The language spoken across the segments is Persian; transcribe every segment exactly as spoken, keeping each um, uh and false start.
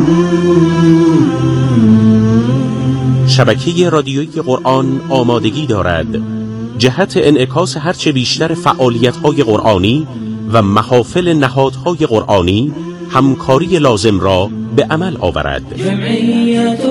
شبکه رادیویی قرآن آمادگی دارد جهت انعکاس هرچه بیشتر فعالیت‌های قرآنی و محافل نهادهای قرآنی همکاری لازم را به عمل آورد. جمعیت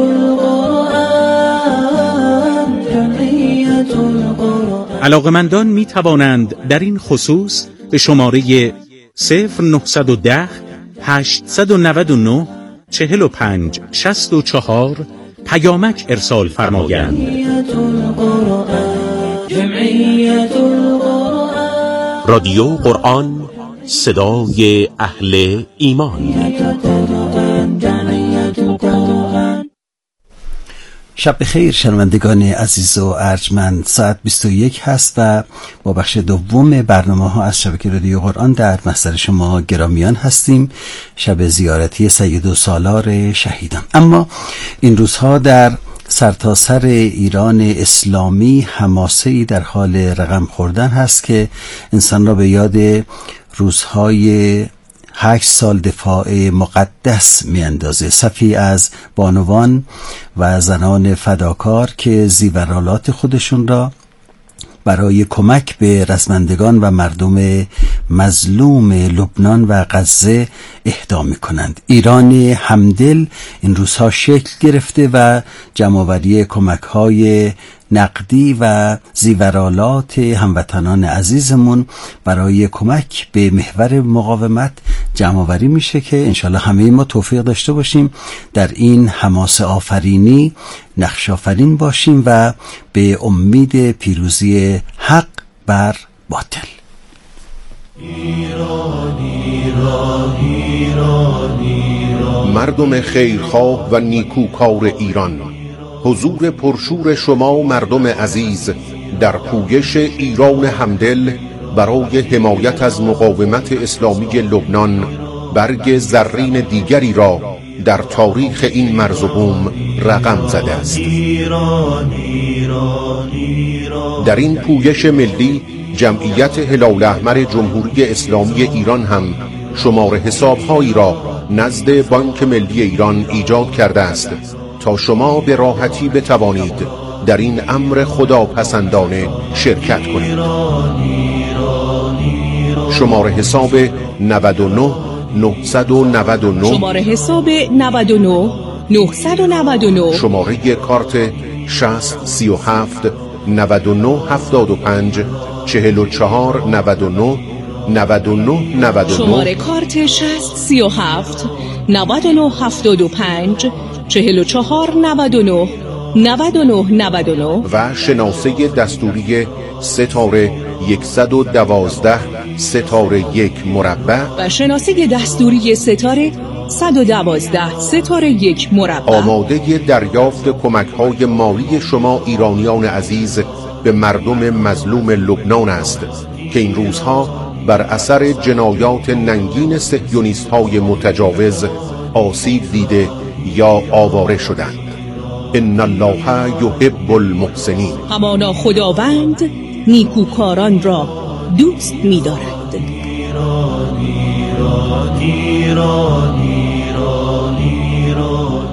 القرآن، جمعیت القرآن. علاقمندان می توانند در این خصوص به شماره صفر نهصد و ده هشتصد و نود و نه چهل و پنج شصت و چهار پیامک ارسال فرمایند. جمعیت القرآن، جمعیت القرآن. رادیو قرآن، صدای اهل ایمان. شب بخیر شنوندگان عزیز و ارجمند. ساعت بیست و یک هست و با بخش دوم برنامه ها از شبکه رادیو قرآن در محضر شما گرامیان هستیم. شب زیارتی سید و سالار شهیدان. اما این روزها در سرتاسر ایران اسلامی حماسه‌ای در حال رقم خوردن هست که انسان را به یاد روزهای هشت سال دفاع مقدس می اندازه. صفی از بانوان و زنان فداکار که زیورالات خودشون را برای کمک به رزمندگان و مردم مظلوم لبنان و غزه اهدا می‌کنند. ایران همدل این روزها شکل گرفته و جمع‌آوری کمک‌های نقدی و زیورالات هموطنان عزیزمون برای کمک به محور مقاومت جمع‌آوری میشه که انشالله همه ما توفیق داشته باشیم در این حماسه آفرینی نقش آفرین باشیم و به امید پیروزی حق بر باطل. ایران ایران ایران ایران. مردم خیرخواه و نیکوکار ایران، حضور پرشور شما مردم عزیز در پویش ایران همدل برای حمایت از مقاومت اسلامی لبنان برگ زرین دیگری را در تاریخ این مرز و بوم رقم زده است. در این پویش ملی جمعیت هلال احمر جمهوری اسلامی ایران هم شمار حساب‌هایی را نزد بانک ملی ایران ایجاد کرده است تا شما به راحتی بتوانید در این امر خداپسندانه شرکت کنید. شماره حساب نود و نه نهصد و نود و نه، شماره حساب نود و نه نهصد و نود و نه، شماره کارت شصت سی و هفت نود و نه هفتاد و پنج چهل و چهار نود و نه نود و نه نود و نه، شماره کارت شصت سی و هفت نود و نه هفتاد و پنج چهل و چهار نود و نه نود و نه نود و نه و شناسه دستوری ستاره صد و دوازده ستاره یک مربع و شناسه دستوری ستاره صد و دوازده ستاره یک مربع آماده دریافت کمک‌های مالی شما ایرانیان عزیز به مردم مظلوم لبنان است که این روزها بر اثر جنایات ننگین صهیونیست‌های متجاوز آسیب دیده یا آواره شدند. ان الله یحب المحسنین. همانا خداوند نیکوکاران را دوست می‌دارد. ایران ایران ایران ایران ایران.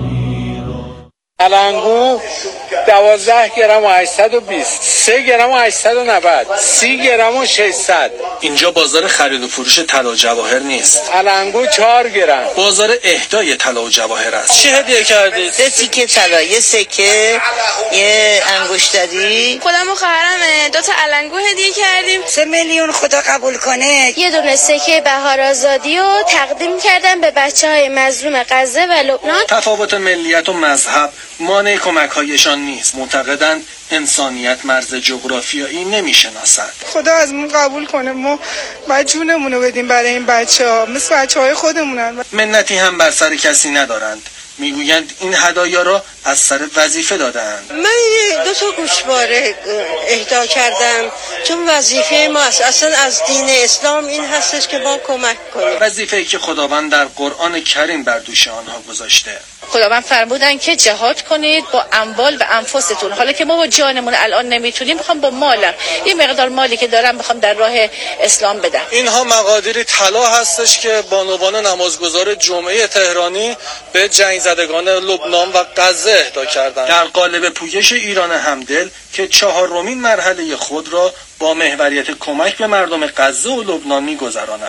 علنگو دوازده گرم و هشتصد و بیست، سه گرم و هشتصد و نود، سی گرم و ششصد. اینجا بازار خرید و فروش طلا و جواهر نیست. علنگو چهار گرم. بازار اهدای طلا و جواهر است. چه هدیه کردید؟ سه تیکه طلا، یه سکه، یه انگشتری. خودم و خواهرم دو تا علنگو هدیه کردیم. سه میلیون خدا قبول کنه. یه دونه سکه بهار آزادی رو تقدیم کردم به بچهای مظلوم غزه و لبنان. تفاوت ملیت و مذهب مانع کمک‌هایشان نیست. معتقدند انسانیت مرز جغرافیایی نمی‌شناسد. خدا از ما قبول کنه، ما باید جونمون رو بدیم برای این بچه‌ها، مثل بچه‌های خودمونن. منتی هم بر سر کسی ندارند. میگویند این هدایا را از سر وظیفه دادند. من دو تا گوشواره اهدا کردم چون وظیفه ما است. اصلا از دین اسلام این هستش که ما کمک کنیم. وظیفه‌ای که خداوند در قرآن کریم بر دوش آنها گذاشته. خداوند فرمودن که جهاد کنید با اموال و انفستون. حالا که ما با جانمون الان نمیتونیم، میخوام با مالم، یه مقدار مالی که دارم میخوام در راه اسلام بدم. اینها مقادیری طلا هستش که بانوان نمازگزار جمعه تهرانی به جنگ زدگان لبنان و غزه اهدا کردند در قالب پویش ایران همدل که چهارمین مرحله خود را با محوریت کمک به مردم غزه و لبنان می‌گذراند.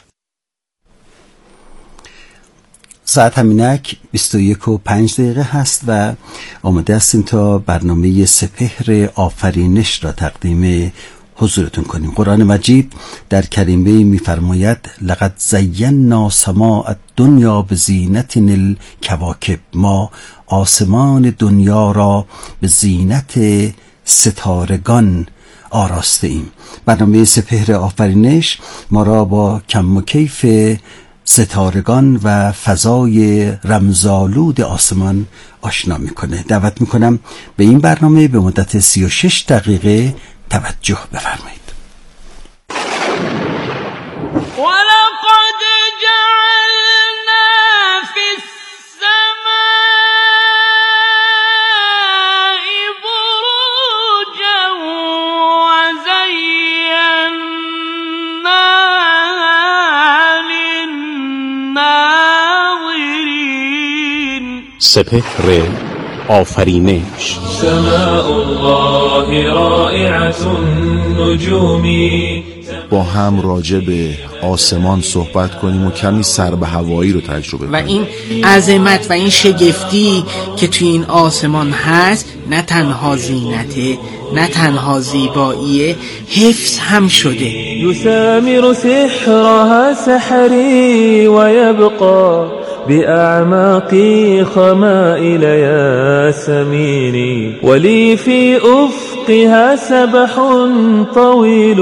ساعت همینک بیست و یک و پنج دقیقه هست و آماده هستیم تا برنامه سپهر آفرینش را تقدیم حضورتون کنیم. قرآن مجید در کریمه می‌فرماید لقد زینا سماء الدنیا بزینت الکواکب، ما آسمان دنیا را به زینت ستارگان آراسته ایم. برنامه سپهر آفرینش ما را با کم و کیف ستارگان و فضای رمزآلود آسمان آشنا میکنه. دعوت میکنم به این برنامه به مدت سی و شش دقیقه توجه بفرمایید. سپهر آفرینش. سماء الله رائعة النجوم. با هم راجع به آسمان صحبت کنیم و کمی سر به هوایی رو تجربه و این عظمت و این شگفتی که توی این آسمان هست نه تنها زینته، نه تنها زیباییه، حفظ هم شده. یثامر سحرها سحری و یبقى بأعماق خمائل ياسمين ولي في أفقها سبح طويل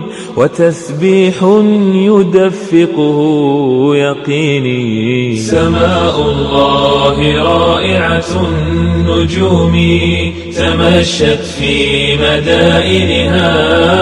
وتسبيح يدفقه يقيني. سماء الله رائعة النجوم تمشت في مدائنها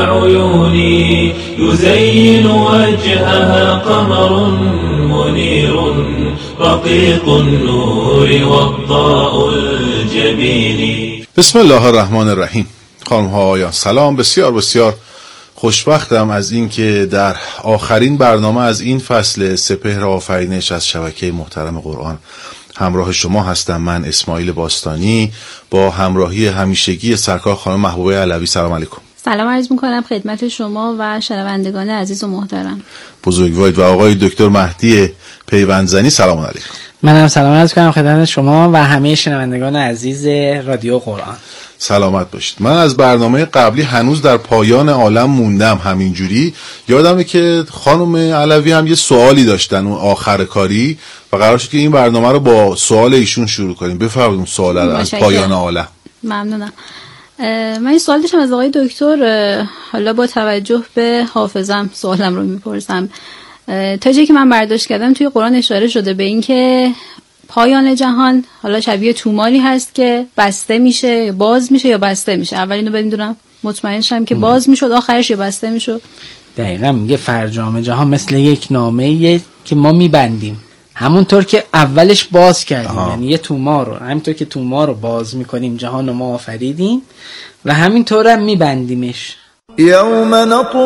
عيوني يزين وجهها قمر منير رقيق النور والضاء الجبين. بسم الله الرحمن الرحیم. خانم ها آقایان سلام. بسیار بسیار خوشبختم از این که در آخرین برنامه از این فصل سپهر آفرینش از شبکه محترم قرآن همراه شما هستم. من اسماعیل باستانی با همراهی همیشگی سرکار خانم محبوبه علوی. سلام علیکم. سلام عرض میکنم خدمت شما و شنوندگان عزیز و محترم. بزرگوارید. و آقای دکتر مهدی پیوندزنی. سلام علیکم. منم سلام عرض میکنم خدمت شما و همه شنوندگان عزیز رادیو قرآن. سلامت باشید. من از برنامه قبلی هنوز در پایان عالم موندم. همینجوری یادمه که خانم علوی هم یه سوالی داشتن اون آخر کاری و قرار شد که این برنامه رو با سوال ایشون شروع کنیم. بفرمایید سوال از پایان عالم. ممنونم. من این سوال داشتم از آقای دکتر، حالا با توجه به حافظم سوالم رو میپرسم. تا جایی که من برداشت کردم توی قرآن اشاره شده به این که پایان جهان حالا شبیه توماری هست که بسته میشه، باز میشه یا بسته میشه. اول اینو بدونم مطمئن شم که باز میشد آخرش یا بسته میشد. دقیقاً میگه فرجام جهان مثل یک نامه‌ایه که ما میبندیم، همونطور که اولش باز کردیم. آها. یعنی یه تومار رو همونطور که تومار رو باز میکنیم جهان رو ما آفریدیم و همینطور هم میبندیمش. یوم نطوی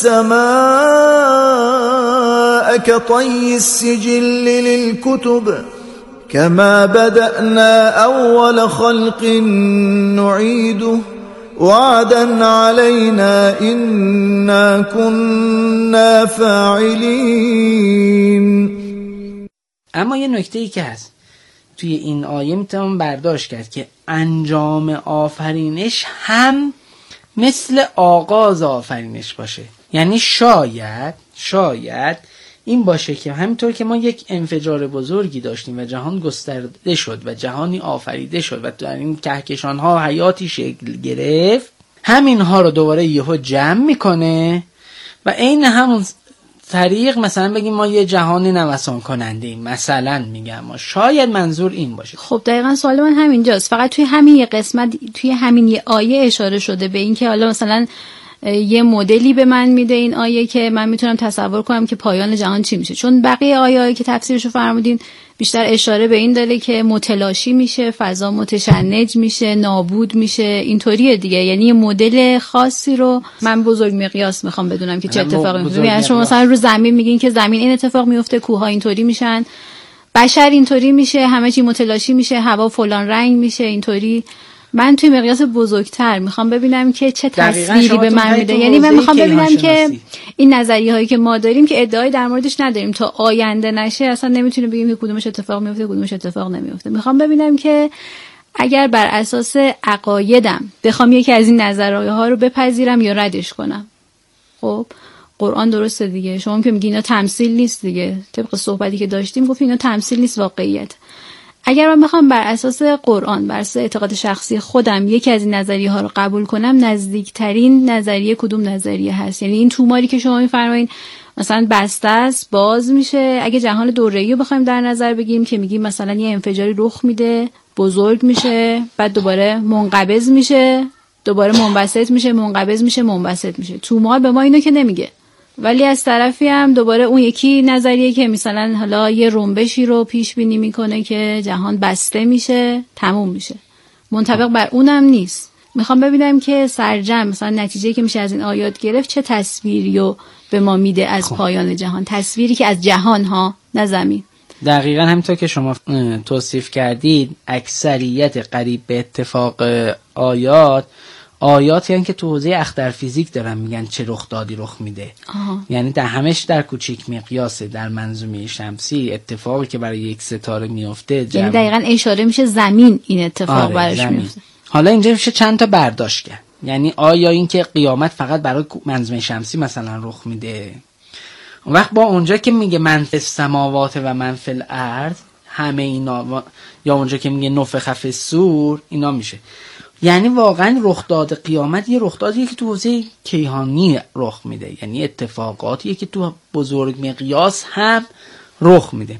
السماء كطي السجل للكتب كما بدأنا أول خلق نعيده وعدا علينا إنا كنا فاعلين. اما یه نکته ای که هست توی این آیه میتونم برداشت کرد که انجام آفرینش هم مثل آغاز آفرینش باشه. یعنی شاید شاید این باشه که همینطور که ما یک انفجار بزرگی داشتیم و جهان گسترده شد و جهانی آفریده شد و در این کهکشان ها حیاتی شکل گرفت، همینها رو دوباره یهو جمع میکنه و عین همون طریق مثلا بگیم ما یه جهانی نوسان کننده ایم، مثلا میگم ما شاید منظور این باشه. خب دقیقاً سوال من همینجاست. فقط توی همین یه قسمت توی همین یه آیه اشاره شده به این که حالا مثلا یه مدلی به من میده این آیه که من میتونم تصور کنم که پایان جهان چی میشه، چون بقیه آیه‌ای که تفسیرشو فرمودین بیشتر اشاره به این داره که متلاشی میشه، فضا متشنج میشه، نابود میشه، اینطوریه دیگه. یعنی یه مدل خاصی رو من بزرگ مقیاس میخوام بدونم که چه اتفاقی میفته. یعنی شما مثلا رو زمین میگین که زمین این اتفاق میفته، کوه‌ها اینطوری میشن، بشر اینطوری میشه، همه چی متلاشی میشه، هوا فلان رنگ میشه، اینطوری. من توی مقیاس بزرگتر میخوام ببینم که چه تصویری به من میده. یعنی من میخوام ببینم که این نظریه هایی که ما داریم که ادعای در موردش نداریم، تا آینده نشه اصلا نمیتونیم بگیم که کدومش اتفاق میفته کدومش اتفاق نمیفته. میخوام ببینم که اگر بر اساس عقایدم بخوام یکی از این نظریه ها رو بپذیرم یا ردش کنم. خب قرآن درسته دیگه، شما که میگی اینا تمثیل نیست دیگه، طبق صحبتی که داشتیم گفتیم اینا تمثیل نیست، واقعیت. اگر من بخوام بر اساس قرآن، بر اساس اعتقاد شخصی خودم یکی از این نظریه ها رو قبول کنم، نزدیکترین نظریه کدوم نظریه هست؟ یعنی این توماری که شما میفرمایید مثلا بسته است، باز میشه. اگه جهان دوره‌ای رو بخوایم در نظر بگیریم که میگیم مثلا یه انفجاری رخ میده، بزرگ میشه، بعد دوباره منقبض میشه، دوباره منبسط میشه، منقبض میشه، منبسط میشه. تومار به ما اینو که نمیگه. ولی از طرفی هم دوباره اون یکی نظریه که مثلا حالا یه رنبشی رو پیش بینی میکنه که جهان بسته میشه، تموم میشه، منطبق بر اونم نیست. میخوام ببینم که سرجم مثلا نتیجه که میشه از این آیات گرفت چه تصویری رو به ما میده از خب. پایان جهان، تصویری که از جهان ها، نه زمین. دقیقا همینطور که شما توصیف کردید، اکثریت قریب به اتفاق آیات آیاتی هستند که تو حوزه اختر فیزیک دارن میگن چه رخدادی رخ میده. آها. یعنی در همش در کوچیک مقیاسه، در منظومه شمسی اتفاقی که برای یک ستاره میفته، یعنی دقیقاً اشاره میشه زمین این اتفاق آره براش میفته. حالا اینجا میشه چند تا برداشت کرد. یعنی آیا این که قیامت فقط برای منظومه شمسی مثلا رخ میده؟ اون وقت با اونجا که میگه من فی السماوات و من فی الارض، همه اینا، یا اونجا که میگه نفخ فی الصور، اینا میشه. یعنی واقعا رخداد قیامت یه رخدادیه که تو حوزه کیهانی رخ میده، یعنی اتفاقاتیه که تو بزرگ مقیاس هم رخ میده.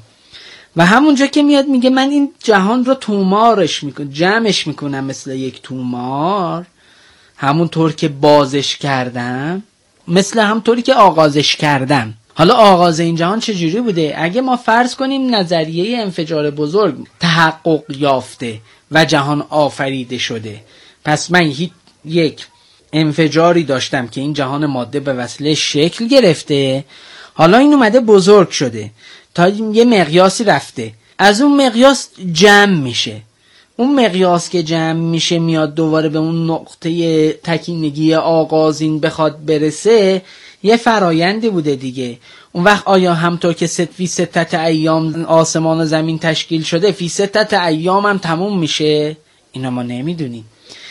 و همونجا که میاد میگه من این جهان رو تومارش میکنم، جمعش میکنم مثل یک تومار، همونطور که بازش کردم، مثل همونطوری که آغازش کردم. حالا آغاز این جهان چجوری بوده؟ اگه ما فرض کنیم نظریه انفجار بزرگ تحقق یافته و جهان آفریده شده، پس من یک انفجاری داشتم که این جهان ماده به وسیله شکل گرفته، حالا این اومده بزرگ شده تا یه مقیاسی رفته، از اون مقیاس جمع میشه. اون مقیاس که جمع میشه میاد دوباره به اون نقطه تکینگی آغازین بخواد برسه، یه فرایندی بوده دیگه. اون وقت آیا همطور که ست فی ستت ایام آسمان و زمین تشکیل شده، فی ستت ایام هم تموم میشه؟ اینا ما نمیدونیم.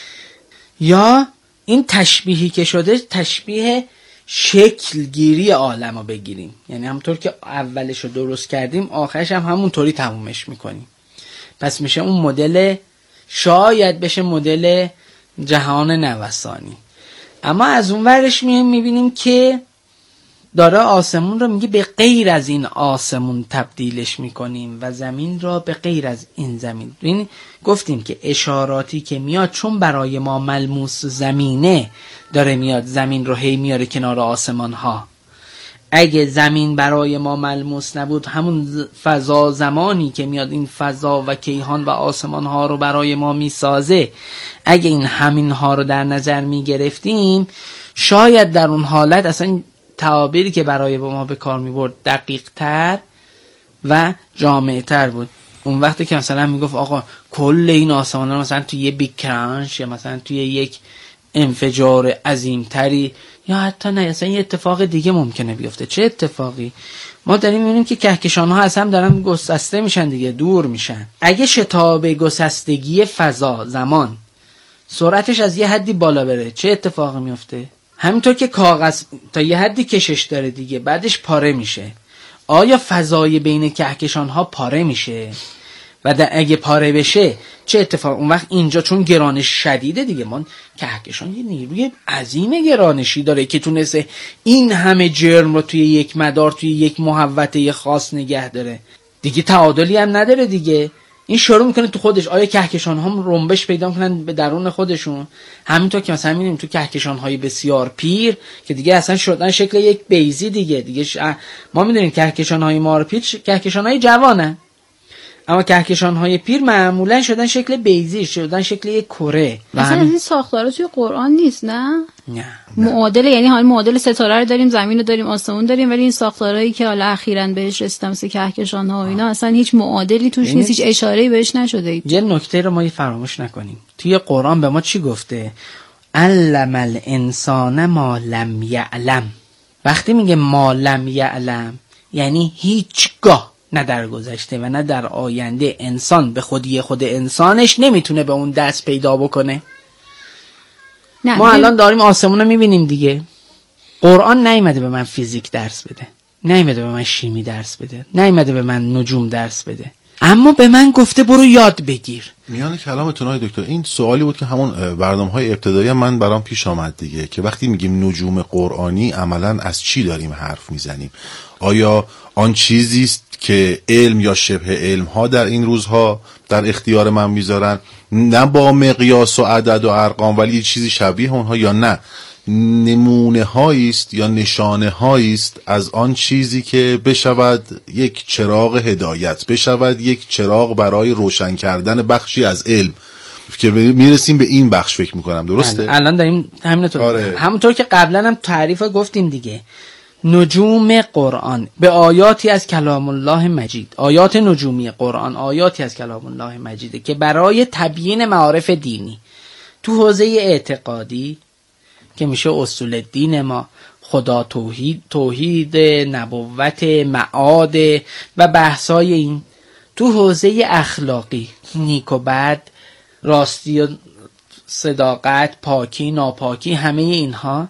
یا این تشبیهی که شده تشبیه شکلگیری عالم رو بگیریم، یعنی همطور که اولش رو درست کردیم آخرش هم همونطوری تمومش میکنیم. پس میشه اون مدل، شاید بشه مدل جهان نوسانی. اما از اون ورش میبینیم که داره آسمون رو میگه به غیر از این آسمون تبدیلش میکنیم و زمین را به غیر از این زمین. این گفتیم که اشاراتی که میاد چون برای ما ملموس زمینه، داره میاد زمین رو هی میاره کنار آسمان ها. اگه زمین برای ما ملموس نبود، همون فضا زمانی که میاد این فضا و کیهان و آسمان ها رو برای ما میسازه، اگه این همین ها رو در نظر میگرفتیم، شاید در اون حالت اصلا تعابیری که برای ما به کار میبرد دقیق تر و جامع تر بود. اون وقتی که مثلا میگفت آقا کل این آسمان ها مثلا توی یه بیگ کرانش یا مثلا توی یک انفجار عظیم تری، یا حتی نه اصلا یه اتفاق دیگه ممکنه بیفته. چه اتفاقی؟ ما داریم میبینیم که کهکشان ها از هم دارن گسسته میشن دیگه، دور میشن. اگه شتاب گسستگی فضا زمان سرعتش از یه حدی بالا بره، چه اتفاقی میفته؟ همینطور که کاغذ تا یه حدی کشش داره دیگه، بعدش پاره میشه. آیا فضای بین کهکشان ها پاره میشه؟ و اگه پاره بشه چه اتفاق؟ اون وقت اینجا چون گرانش شدیده دیگه، ما کهکشان یه نیروی عظیم گرانشی داره که تونسته این همه جرم رو توی یک مدار، توی یک محوطه خاص نگه داره دیگه. تعادلی هم نداره دیگه. این شروع میکنه تو خودش. آیا کهکشان ها رنبش پیدا میکنن به درون خودشون؟ همینطور که مثلا میبینیم تو کهکشان های بسیار پیر که دیگه اصلا شدن شکل یک بیضی دیگه دیگه ش... ما میدونیم کهکشان های مار پیر کهکشان های جوانن. اما کهکشان‌های پیر معمولا شدن شکل بیضی، شدن شکل یک کره. مثلا این ساختارا توی قرآن نیست نه؟ نه. معادل، یعنی حالا معادل ستاره رو داریم، زمین رو داریم، آسمون داریم، ولی این ساختارهایی که حالا اخیراً بهش رسیدم مثل کهکشان‌ها و اینا اصلا هیچ معادلی توش نیست، هیچ اشاره‌ای بهش نشده. یه نکته رو ما فراموش نکنیم. توی قرآن به ما چی گفته؟ علم الانسان ما لم یعلم. وقتی میگه ما لم یعلم یعنی هیچگاه، نه در گذشته و نه در آینده، انسان به خودی خود انسانش نمیتونه به اون دست پیدا بکنه. نه ما الان داریم آسمون رو میبینیم دیگه. قرآن نیامده به من فیزیک درس بده، نیامده به من شیمی درس بده، نیامده به من نجوم درس بده، اما به من گفته برو یاد بگیر. میان کلامتون های دکتر این سوالی بود که همون برنامه‌های ابتدایی هم من برام پیش آمد دیگه، که وقتی میگیم نجوم قرآنی عملاً از چی داریم حرف میزنیم؟ آیا آن چیزی است که علم یا شبه علم ها در این روزها در اختیار من میذارن، نه با مقیاس و عدد و ارقام ولی چیزی شبیه اونها، یا نه نمونه هایی است یا نشانه هایی است از آن چیزی که بشود یک چراغ هدایت، بشود یک چراغ برای روشن کردن بخشی از علم، که میرسیم به این بخش فکر میکنم. درسته؟ الان داریم همینطور آره. همونطور که قبلا هم تعریف گفتیم دیگه، نجوم قرآن به آیاتی از کلام الله مجید، آیات نجومی قرآن آیاتی از کلام الله مجیده که برای تبیین معارف دینی تو حوزه اعتقادی که میشه اصول دین ما، خدا، توحید، توحید، نبوت، معاد و بحثای این، تو حوزه اخلاقی، نیک و بد، راستی و صداقت، پاکی، ناپاکی، همه اینها،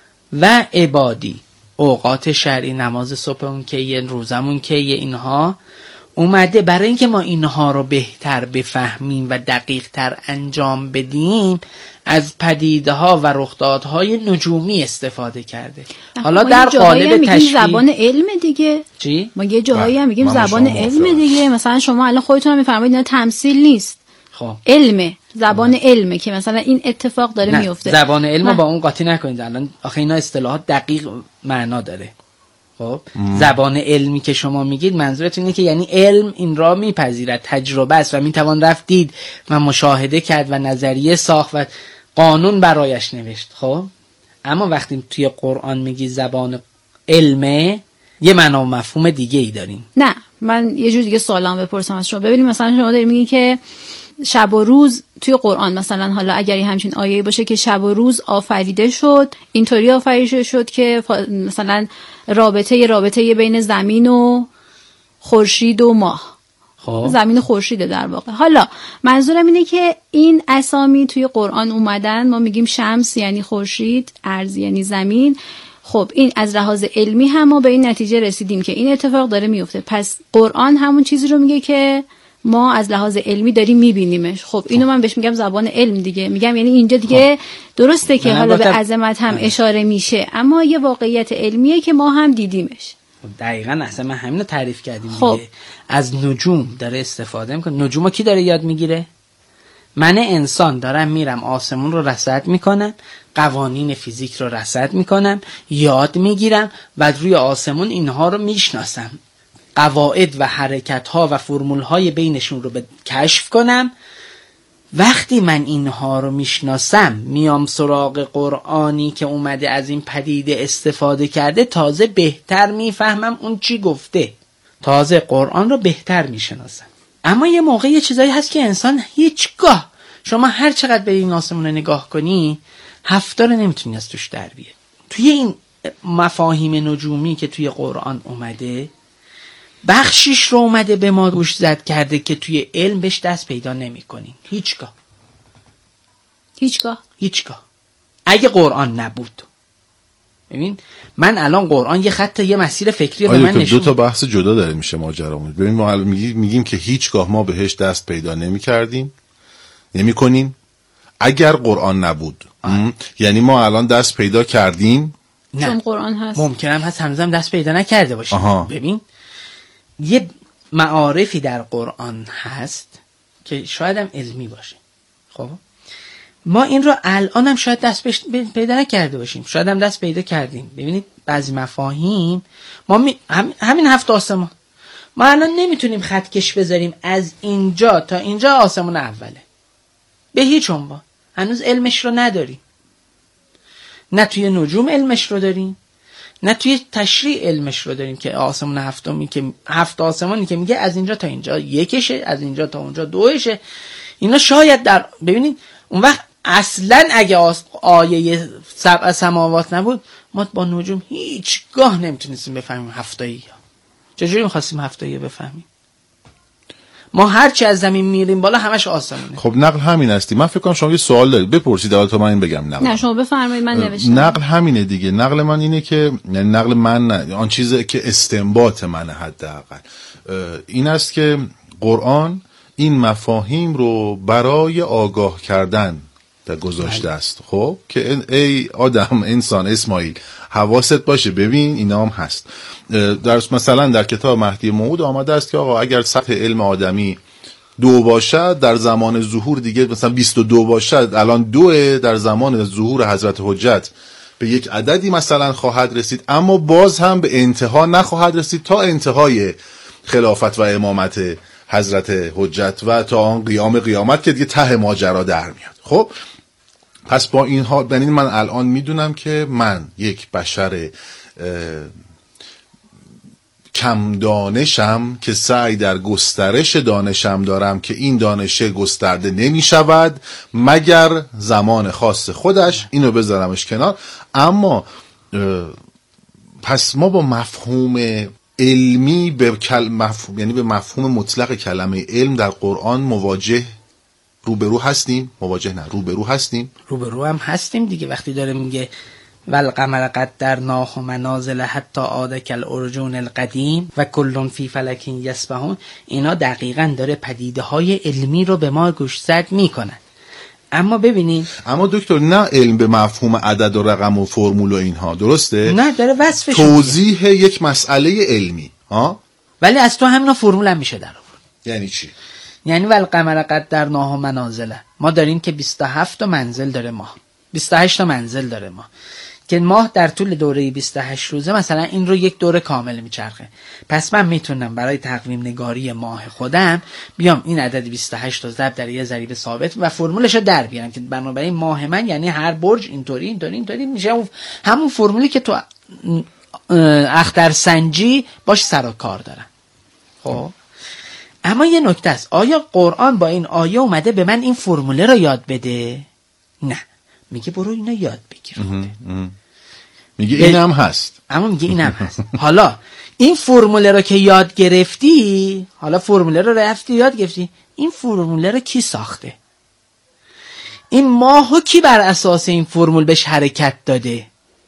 و عبادی، اوقات شرعی، نماز صبحمون که یه روزمون که یه اینها اومده برای اینکه ما اینها رو بهتر بفهمیم و دقیق تر انجام بدیم از پدیده ها و رخدادهای نجومی استفاده کرده. حالا در قالب تشبیه زبان علم دیگه، چی؟ ما یه جاهایی هم میگیم زبان علم دیگه. مثلا شما الان خودتون هم میفرمایید اینا تمثیل نیست، خب علمه، زبان علمه که مثلا این اتفاق داره میفته. زبان علم با اون قاطی نکنید، الان آخه اینا اصطلاحات دقیق معنا داره. خب زبان علمی که شما میگید منظورتون اینه که یعنی علم این را میپذیرد، تجربه است و میتوان رفت دید و مشاهده کرد و نظریه ساخت و قانون برایش نوشت. خب اما وقتی توی قرآن میگی زبان علمه، یه معنا و مفهوم دیگه ای داریم. نه من یه جور دیگه سوالام بپرسم از شما. ببینید مثلا شما دارید میگی که شب و روز توی قرآن، مثلا حالا اگر همچین آیه‌ای باشه که شب و روز آفریده شد، اینطوری آفریده شد که مثلا رابطه رابطه بین زمین و خورشید و ماه، خب زمین و خورشید در واقع. حالا منظورم اینه که این اسامی توی قرآن اومدن، ما میگیم شمس یعنی خورشید، ارض یعنی زمین. خب این از لحاظ علمی هم ما به این نتیجه رسیدیم که این اتفاق داره میفته، پس قرآن همون چیزی رو میگه که ما از لحاظ علمی داریم میبینیمش. خب اینو من بهش میگم زبان علم دیگه. میگم یعنی اینجا دیگه درسته که حالا به عظمت هم اشاره میشه، اما یه واقعیت علمیه که ما هم دیدیمش. دقیقاً اصلا من همین رو تعریف کردیم خب. دیگه از نجوم داره استفاده میکنه. نجومو کی داره یاد میگیره؟ من انسان دارم میرم آسمون رو رصد میکنم، قوانین فیزیک رو رصد میکنم، یاد میگیرم و روی آسمون اینها رو میشناسم، قواعد و حرکت ها و فرمول های بینشون رو به کشف کنم. وقتی من اینها رو میشناسم، میام سراغ قرآنی که اومده از این پدیده استفاده کرده، تازه بهتر میفهمم اون چی گفته، تازه قرآن رو بهتر میشناسم. اما یه موقع یه چیزایی هست که انسان هیچگاه، شما هر چقدر به این آسمون رو نگاه کنی، هفته رو نمیتونی از توش در بیاری. توی این مفاهیم نجومی که توی قرآن اومده، بخشیش رو اومده به ما گوش زد کرده که توی علم بهش دست پیدا نمی کنیم. هیچگاه هیچگاه هیچگاه اگه قرآن نبود. ببین من الان قرآن یه خط، یه مسیر فکری به من نشون. دو تا بحث جدا داره میشه ماجرامون. ببین ما میگیم میگیم که هیچگاه ما بهش دست پیدا نمی کردیم، نمی کنیم اگر قرآن نبود. یعنی ما الان دست پیدا کردیم نه. چون قرآن هست. ممکنم هست هنوزم دست پیدا نکرده باشیم. آها. ببین یه معارفی در قرآن هست که شاید هم علمی باشه. خب ما این رو الان هم شاید دست پیدا نکرده باشیم، شاید هم دست پیدا کردیم. ببینید بعضی مفاهیم ما می... هم... همین هفت آسمان ما الان نمیتونیم خط کش بذاریم از اینجا تا اینجا آسمون اوله، به هیچ عنوان. هنوز علمش رو نداریم، نه توی نجوم علمش رو داریم، نه توی تشریع علمش رو داریم که آسمون هفتمی که هفت آسمانی که میگه از اینجا تا اینجا یکشه، از اینجا تا اونجا دوشه. اینا شاید در ببینید اون وقت اصلا اگه آیه سبع سماوات نبود ما با نجوم هیچگاه نمیتونستیم بفهمیم هفتایی ها. چجوری میخواستیم هفتایی بفهمیم؟ ما هرچی از زمین میریم بالا همش آسمونه. خب نقل همین هستی. من فکر کنم شما یه سوال دارید، بپرسید اول تا من این بگم. نقل نه شما بفرمایید، من نوشتم. نقل همینه دیگه. نقل من اینه که یعنی نقل من نه، آن چیزی که استنباط منه حداقل این است که قرآن این مفاهیم رو برای آگاه کردن در گذاشته است. خب که ای آدم، انسان، اسماعیل، حواست باشه ببین اینا هم هست. در مثلا در کتاب مهدی موعود آمده است که آقا اگر سطح علم آدمی دو باشد در زمان ظهور دیگه مثلا بیست و دو باشد، الان دوه، در زمان ظهور حضرت حجت به یک عددی مثلا خواهد رسید، اما باز هم به انتها نخواهد رسید تا انتهای خلافت و امامت حضرت حجت و تا آن قیام قیامت که دیگه ته ماجرا در میاد. خب پس با این حال یعنی من الان میدونم که من یک بشر کم دانشم که سعی در گسترش دانشم دارم که این دانش گسترده نمی شود مگر زمان خاص خودش، اینو بذارمش کنار. اما پس ما با مفهوم علمی به کل مفهوم یعنی به مفهوم مطلق کلمه علم در قرآن مواجه روبرو هستیم. مواجه نه روبرو هستیم. روبرو هم هستیم دیگه. وقتی داره میگه والقمر قدرناه منازل حتی عاد کالعرجون القدیم و کل فی فلک یسبحون، اینا دقیقاً داره پدیده های علمی رو به ما گوشزد میکنن. اما ببینید، اما دکتر نه علم به مفهوم عدد و رقم و فرمول و اینها، درسته؟ نه، داره وصفش توضیح میگه. یک مسئله علمی ها، ولی از تو همینا فرمول هم میشه در آورد. یعنی چی؟ یعنی والقمر قدرناه منازل، ما داریم که بیست و هفت تا منزل داره ماه، بیست و هشت تا منزل داره ماه، که ماه در طول دوره بیست و هشت روزه مثلا این رو یک دوره کامل میچرخه. پس من میتونم برای تقویم نگاری ماه خودم بیام این عدد بیست و هشت رو ضرب در یه ضریب ثابت و فرمولش رو در بیارم که بنابراین ماه من یعنی هر برج اینطوری اینطوری اینطوری میشه. همون فرمولی که تو اخترسنجی باش سر و کار دارن. خب اما یه نکته است، آیا قرآن با این آیه اومده به من این فرموله رو یاد بده؟ نه، میگه برو اینو یاد بگیر. میگه این هم هست، اما میگه این هم هست. حالا این فرموله رو که یاد گرفتی، حالا فرموله رو رفتی یاد گرفتی، این فرموله رو کی ساخته؟ این ماهو کی بر اساس این فرمول بهش حرکت داده؟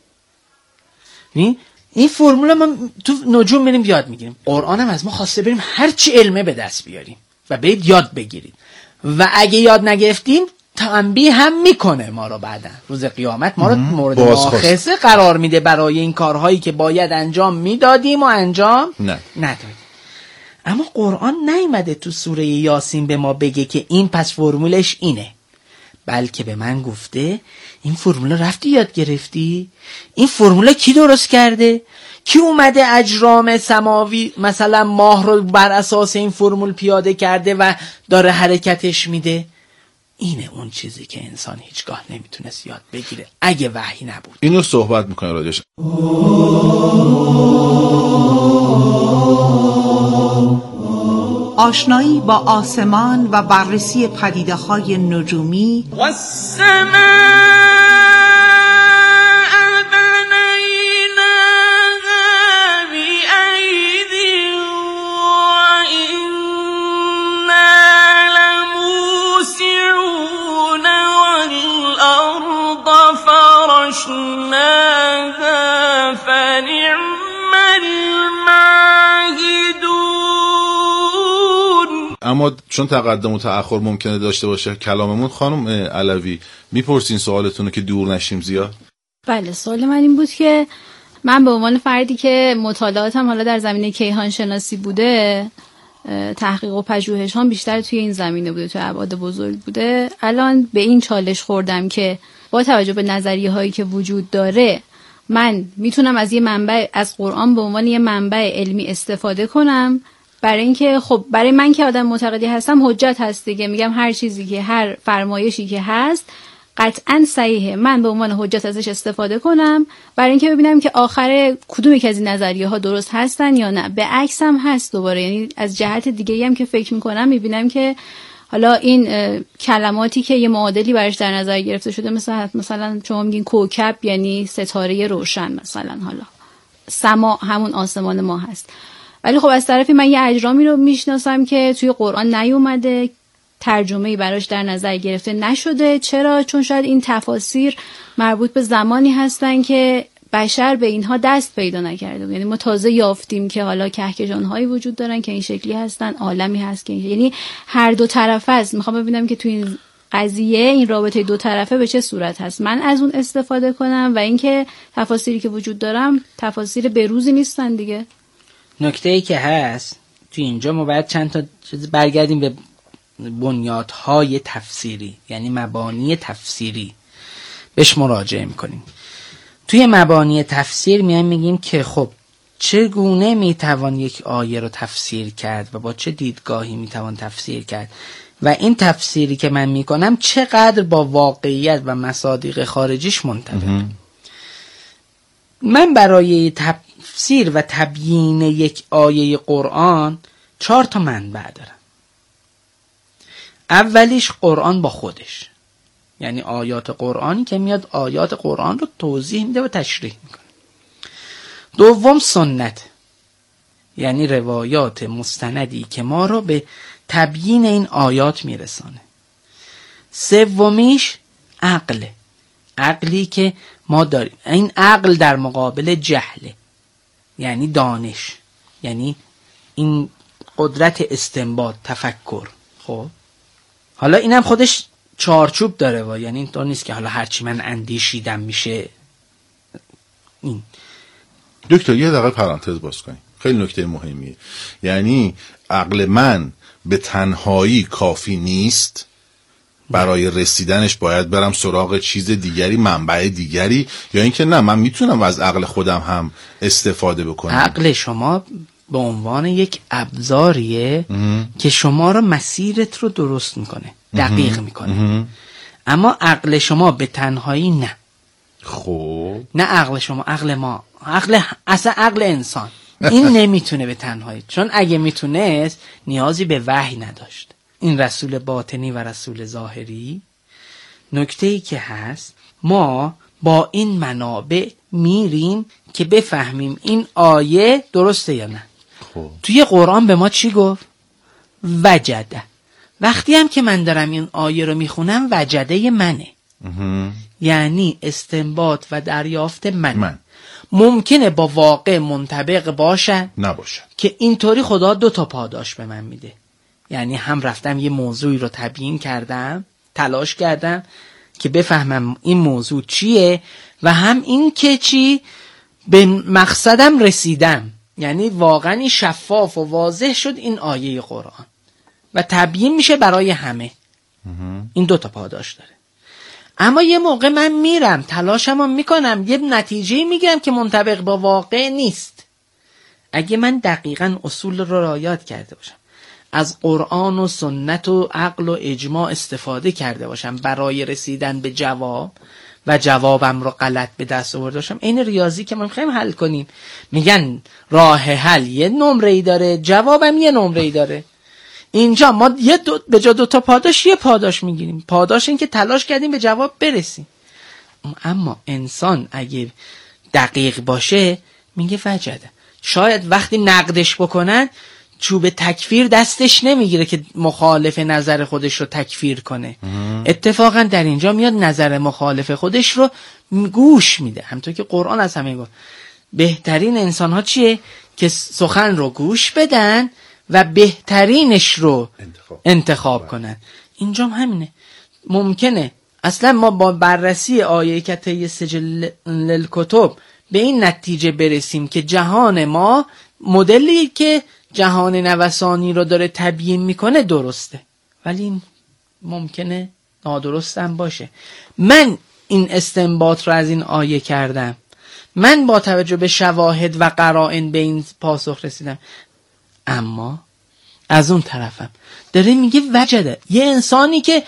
این فرمول ما تو نجوم میریم یاد میگیریم. قرآن هم از ما خواسته بریم هرچی علمه به دست بیاریم و برید یاد بگیرید، و اگه یاد نگرفتیم تنبیه هم میکنه ما رو، بعدا روز قیامت ما رو مورد مؤاخذه قرار میده برای این کارهایی که باید انجام میدادیم و انجام نه. ندادیم. اما قرآن نیامده تو سوره یاسین به ما بگه که این پس فرمولش اینه، بلکه به من گفته این فرمول رفتی یاد گرفتی؟ این فرمول کی درست کرده؟ کی اومده اجرام سماوی مثلا ماه رو بر اساس این فرمول پیاده کرده و داره حرکتش میده؟ اینه اون چیزی که انسان هیچگاه نمیتونست یاد بگیره اگه وحی نبود. اینو صحبت میکنه راجعش. آشنایی با آسمان و بررسی پدیده‌های نجومی. اما چون تقدم و تأخر ممکنه داشته باشه کلاممون، خانم علوی میپرسین سوالتون رو که دور نشیم زیاد؟ بله، سوال من این بود که من به عنوان فردی که مطالعاتم حالا در زمینه کیهان شناسی بوده، تحقیق و پژوهش هم بیشتر توی این زمینه بوده، توی ابعاد بزرگ بوده، الان به این چالش خوردم که با توجه به نظریه هایی که وجود داره من میتونم از یه منبع، از قرآن به عنوان یه منبع علمی استفاده کنم برای اینکه خب برای من که آدم معتقدی هستم حجت هست دیگه، میگم هر چیزی که هر فرمایشی که هست قطعا صحیحه، من به عنوان حجت ازش استفاده کنم برای اینکه ببینم که آخر کدوم یک از این نظریه ها درست هستن یا نه. به عکس هم هست دوباره، یعنی از جهت دیگه هم که فکر میکنم میبینم که حالا این کلماتی که یه معادلی برش در نظر گرفته شده، مثلا مثلا شما میگین کوکب یعنی ستاره روشن، مثلا حالا سما همون آسمان ما هست، ولی خب از طرفی من یه اجرامی رو میشناسم که توی قرآن نیومده، ترجمه‌ای براش در نظر گرفته نشده. چرا؟ چون شاید این تفاسیر مربوط به زمانی هستن که بشر به اینها دست پیدا نکرده، یعنی ما تازه یافتیم که حالا کهکشان‌هایی وجود دارن که این شکلی هستن، عالمی هست که این شکلی. یعنی هر دو طرفه است. میخوام ببینم که تو این قضیه این رابطه دو طرفه به چه صورت هست، من از اون استفاده کنم و اینکه تفاسیری که وجود دارم تفاسیر بروزی نیستن دیگه. نکته‌ای که هست تو اینجا ما باید چند تا چیز برگردیم به بنیادهای تفسیری، یعنی مبانی تفسیری بهش مراجعه میکنیم. توی مبانی تفسیر میایم میگیم که خب چگونه میتوان یک آیه رو تفسیر کرد و با چه دیدگاهی میتوان تفسیر کرد و این تفسیری که من میکنم چقدر با واقعیت و مصادیق خارجیش منطبقه. من برای تفسیر و تبیین یک آیه قرآن چهار تا منبع دارم. اولیش قرآن با خودش، یعنی آیات قرآنی که میاد آیات قرآن رو توضیح میده و تشریح میکنه. دوم سنت، یعنی روایات مستندی که ما رو به تبیین این آیات میرسانه. سومیش عقل، عقلی که ما داریم. این عقل در مقابل جهله، یعنی دانش، یعنی این قدرت استنباط، تفکر. خب حالا اینم خودش چارچوب داره و یعنی اینطور نیست که حالا هرچی من اندیشیدم میشه. این دکتر یه دقیقه پرانتز باز کنیم، خیلی نکته مهمیه. یعنی عقل من به تنهایی کافی نیست، برای رسیدنش باید برم سراغ چیز دیگری، منبع دیگری، یا اینکه نه من میتونم از عقل خودم هم استفاده بکنم؟ عقل شما به عنوان یک ابزاریه که شما رو مسیرت رو درست میکنه، دقیق میکنه. اما عقل شما به تنهایی نه. خب نه عقل شما، عقل ما، عقل اصلا عقل انسان این نمیتونه به تنهایی، چون اگه میتونست نیازی به وحی نداشت. این رسول باطنی و رسول ظاهری. نکته‌ای که هست ما با این منابع میریم که بفهمیم این آیه درسته یا نه. خب توی قرآن به ما چی گفت؟ وجده. وقتی هم که من دارم این آیه رو میخونم وجده منه، یعنی استنباط و دریافت من. من ممکنه با واقع منطبق باشه نباشه، که اینطوری خدا دو تا پاداش به من میده. یعنی هم رفتم یه موضوعی رو تبیین کردم، تلاش کردم که بفهمم این موضوع چیه، و هم این که چی به مقصدم رسیدم، یعنی واقعا شفاف و واضح شد این آیه قرآن و تبیین میشه برای همه. این دو تا پاداش داره. اما یه موقع من میرم تلاشمو میکنم یه نتیجه میگیرم که منطبق با واقع نیست. اگه من دقیقاً اصول رو رعایت کرده باشم، از قرآن و سنت و عقل و اجماع استفاده کرده باشم برای رسیدن به جواب و جوابم رو غلط به دست آورده باشم، این ریاضی که ما میخوایم حل کنیم، میگن راه حل یه نمره‌ای داره، جوابم یه نمره‌ای داره. اینجا ما یه دو به جا دو تا پاداش یه پاداش میگیریم. پاداش این که تلاش کردیم به جواب برسیم. اما انسان اگه دقیق باشه میگه وجده. شاید وقتی نقدش بکنن چوب تکفیر دستش نمیگیره که مخالف نظر خودش رو تکفیر کنه. اتفاقا در اینجا میاد نظر مخالف خودش رو گوش میده. همونطور که قرآن از همه گفت بهترین انسان ها چیه؟ که سخن رو گوش بدن و بهترینش رو انتخاب, انتخاب کنن. اینجا هم همینه. ممکنه اصلا ما با بررسی آیه کتای سجل للکتب به این نتیجه برسیم که جهان ما مدلی که جهان نوسانی رو داره تبیین میکنه درسته، ولی ممکنه نادرست هم باشه. من این استنباط رو از این آیه کردم، من با توجه به شواهد و قرائن به این پاسخ رسیدم، اما از اون طرفم داره میگه وجده، یه انسانی که